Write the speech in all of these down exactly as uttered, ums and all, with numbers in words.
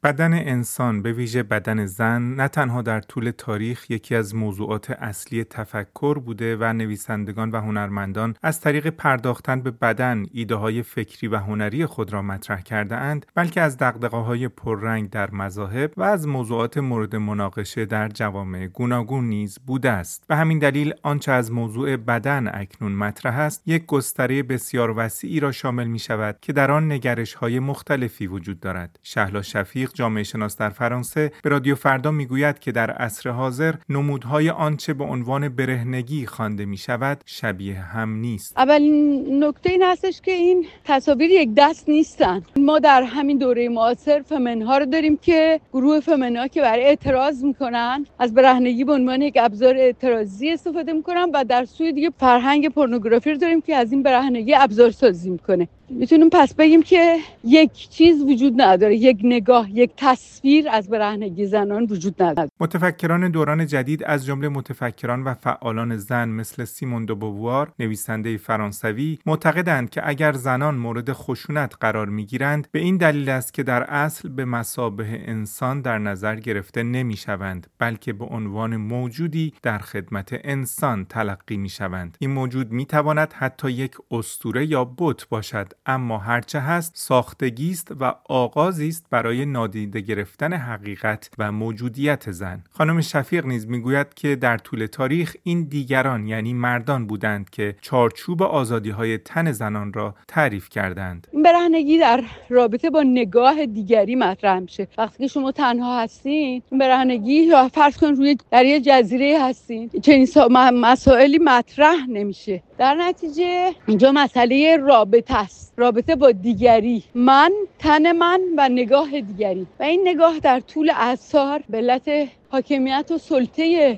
بدن انسان به ویژه بدن زن نه تنها در طول تاریخ یکی از موضوعات اصلی تفکر بوده و نویسندگان و هنرمندان از طریق پرداختن به بدن ایده‌های فکری و هنری خود را مطرح کرده اند، بلکه از دغدغه‌های پررنگ در مذاهب و از موضوعات مورد مناقشه در جوامع گوناگون نیز بوده است. به همین دلیل آنچه از موضوع بدن اکنون مطرح است، یک گستره بسیار وسیعی را شامل می‌شود که در آن نگرش‌های مختلفی وجود دارد. شهلا شفیق، جامعه شناس در فرانسه، به رادیو فردا میگوید که در عصر حاضر نمودهای آنچه به عنوان برهنگی خوانده می شود شبیه هم نیست. اولین نکته این هستش که این تصاویر یک دست نیستن. ما در همین دوره معاصر فمنها رو داریم که گروه فمنها که برای اعتراض میکنن از برهنگی به عنوان یک ابزار اعتراضی استفاده میکنن و در سوی دیگه فرهنگ پورنوگرافی رو داریم که از این برهنگی ابزار سازی میکنه. میتونیم پس بگیم که یک چیز وجود نداره، یک نگاه، یک تصویر از برهنگی زنان وجود نداره. متفکران دوران جدید از جمله متفکران و فعالان زن مثل سیمون دو بووار، نویسنده فرانسوی، معتقدند که اگر زنان مورد خشونت قرار میگیرند به این دلیل است که در اصل به مثابه انسان در نظر گرفته نمیشوند، بلکه به عنوان موجودی در خدمت انسان تلقی میشوند. این موجود میتواند حتی یک اسطوره یا بت باشد، اما هرچه هست ساختگی است و آغازی است برای نادیده گرفتن حقیقت و موجودیت زن. خانم شفیق نیز میگوید که در طول تاریخ این دیگران یعنی مردان بودند که چارچوب آزادی‌های تن زنان را تعریف کردند. برهنگی در رابطه با نگاه دیگری مطرح میشه. وقتی که شما تنها هستین، برهنگی یا فرض کن روی در یه جزیره هستین، چنین مسائلی مطرح نمیشه. در نتیجه اینجا مسئله رابطه است، رابطه با دیگری، من، تن من و نگاه دیگری. و این نگاه در طول اعصار به علت حاکمیت و سلطه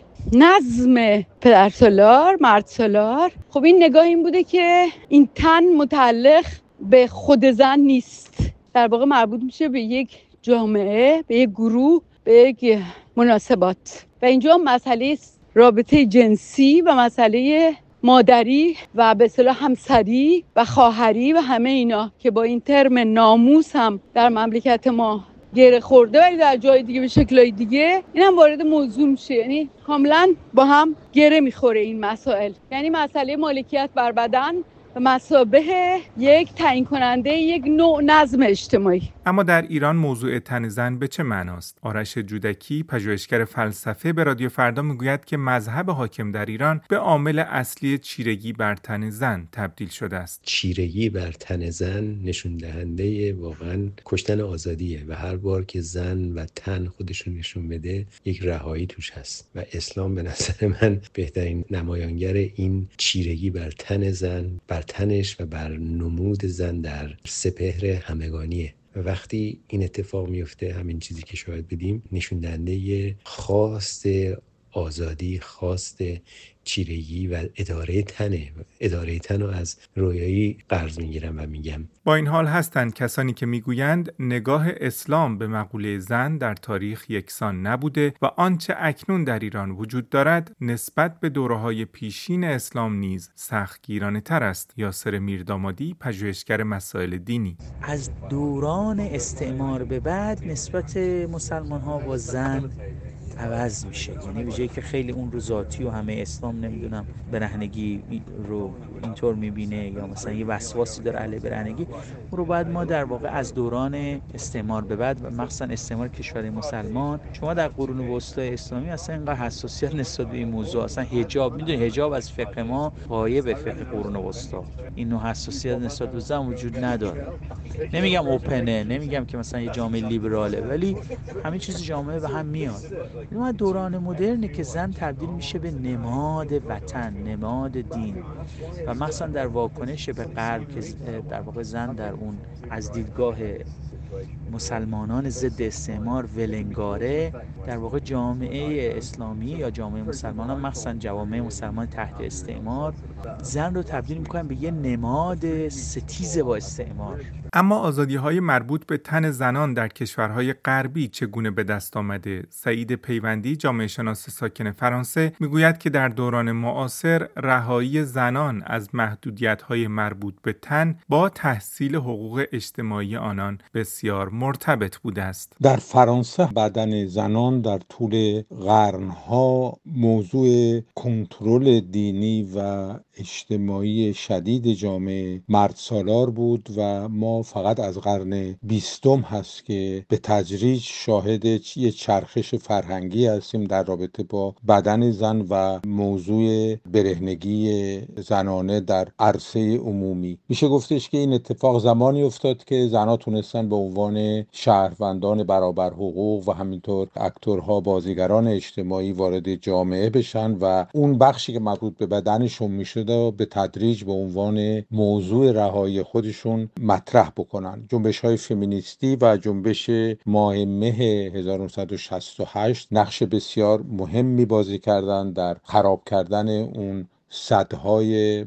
نظم پدرسالار، مردسالار، خب این نگاه این بوده که این تن متعلق به خود زن نیست، در واقع مربوط میشه به یک جامعه، به یک گروه، به یک مناسبات. و اینجا مسئله رابطه جنسی و مسئله مادری و به اصطلاح همسری و خواهری و همه اینا که با این ترم ناموس هم در مملکت ما گره خورده ولی در جای دیگه به شکلای دیگه اینم وارد موضوع میشه. یعنی کاملا با هم گره میخوره این مسائل. یعنی مسئله مالکیت بر بدن و مثابه یک تعیین کننده یک نوع نظم اجتماعی. اما در ایران موضوع تن زن به چه معناست؟ آرش جودکی، پژوهشگر فلسفه، به رادیو فردا میگوید که مذهب حاکم در ایران به عامل اصلی چیرگی بر تن زن تبدیل شده است. چیرگی بر تن زن نشون دهنده واقعا کشتن آزادیه و هر بار که زن و تن خودشون نشون بده یک رهایی توش هست و اسلام به نظر من بهترین نمایانگر این چیرگی بر تن زن، بر تنش و بر نمود زن در سپهر همگانیه. و وقتی این اتفاق میفته، همین چیزی که شاید بدیم نشون دهنده خواست آزادی، خواست چیرگی و اداره تنه. اداره تن رو از رویایی قرض میگیرم و میگم. با این حال هستند کسانی که میگویند نگاه اسلام به مقوله زن در تاریخ یکسان نبوده و آنچه اکنون در ایران وجود دارد نسبت به دوره‌های پیشین اسلام نیز سختگیرانه تر است. یاسر میردامادی، پژوهشگر مسائل دینی: از دوران استعمار به بعد نسبت مسلمان‌ها با زن عوض میشه. یعنی ویژه‌ای که خیلی اون رو ذاتی و همه اسلام نمیدونم برهنگی رو اینطور میبینه یا مثلا یه وسواسی داره علیه برهنگی، اون رو باید ما در واقع از دوران استعمار به بعد و مخصوصا استعمار کشور مسلمان، شما در قرون وسطای اسلامی اصلا اینقدر حساسیت نسبت به این موضوع، اصلا حجاب، میدونی حجاب از فقه ما غایب به فقه قرون وسطا، این نوع حساسیت نسبت به زن وجود نداره. نمیگم اوپنه، نمیگم که مثلا یه جامعه لیبراله، ولی همین چیز جامعه به هم میاد. این دوران مدرنه که زن تبدیل میشه به نماد وطن، نماد دین و مثلا در واکنش به غرب که در واقع زن در اون از دیدگاه مسلمانان ضد استعمار ولنگاره، در واقع جامعه اسلامی یا جامعه مسلمانان مخصوصا جوامع مسلمان تحت استعمار زن رو تبدیل میکنن به یه نماد ستیز با استعمار. اما آزادی‌های مربوط به تن زنان در کشورهای غربی چگونه به دست آمده؟ سعید پیوندی، جامعه شناس ساکن فرانسه، میگوید که در دوران معاصر رهایی زنان از محدودیت‌های مربوط به تن با تحصیل حقوق اجتماعی آنان بسیار بسیار مرتبط بوده است. در فرانسه بدن زنان در طول قرنها موضوع کنترل دینی و اجتماعی شدید جامعه مرد سالار بود و ما فقط از قرن بیستم هست که به تدریج شاهد یه چرخش فرهنگی هستیم در رابطه با بدن زن و موضوع برهنگی زنانه در عرصه عمومی. میشه گفتش که این اتفاق زمانی افتاد که زنها تونستن به عنوان شهروندان برابر حقوق و همینطور اکتورها، بازیگران اجتماعی وارد جامعه بشن و اون بخشی که مربوط به بدنشون میشد به تدریج به عنوان موضوع رهایی خودشون مطرح بکنن. جنبش‌های فمینیستی و جنبش ماه مه هزار و نهصد و شصت و هشت نقش بسیار مهمی بازی کردن در خراب کردن اون سدهای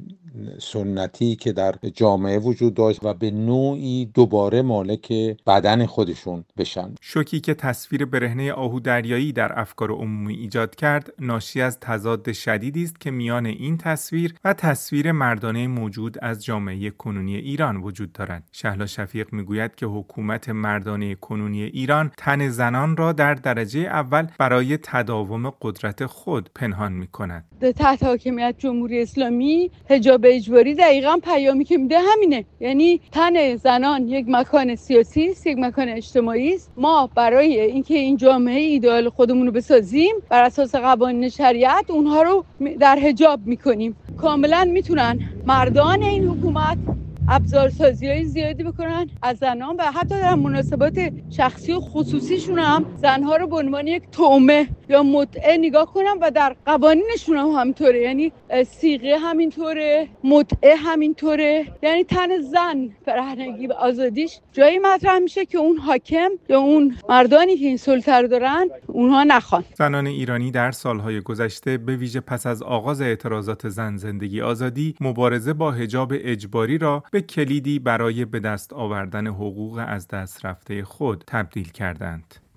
سنتی که در جامعه وجود داشت و به نوعی دوباره مالک بدن خودشون بشن. شوکی که تصویر برهنه آهو دریایی در افکار عمومی ایجاد کرد، ناشی از تضاد شدیدی است که میان این تصویر و تصویر مردانه موجود از جامعه کنونی ایران وجود دارد. شهلا شفیق میگوید که حکومت مردانه کنونی ایران تن زنان را در درجه اول برای تداوم قدرت خود پنهان می‌کند. تحت حاکمیت جمهوری اسلامی حجاب اجباری دقیقاً پیامی که میده همینه، یعنی تن زنان یک مکان سیاسی است، یک مکان اجتماعی است. ما برای اینکه این جامعه ایدئال خودمون رو بسازیم بر اساس قوانین شریعت اونها رو در حجاب میکنیم. کاملا میتونن مردان این حکومت ابزارسازی‌های زیادی بکنن از زنان و حتی در مناسبات شخصی و خصوصیشون هم زنها رو به عنوان یک طعمه یا متعه نگاه کنن و در قوانینشون هم همینطوره، یعنی صیغه همینطوره، متعه همینطوره. یعنی تن زن برهنگی و آزادیش جایی مطرح میشه که اون حاکم یا اون مردانی که این سلطه رو دارن اونها نخوان. زنان ایرانی در سالهای گذشته به ویژه پس از آغاز اعتراضات زن زندگی آزادی مبارزه با حجاب اجباری را به کلیدی برای به دست آوردن حقوق از دست رفته خود تبدیل کردند.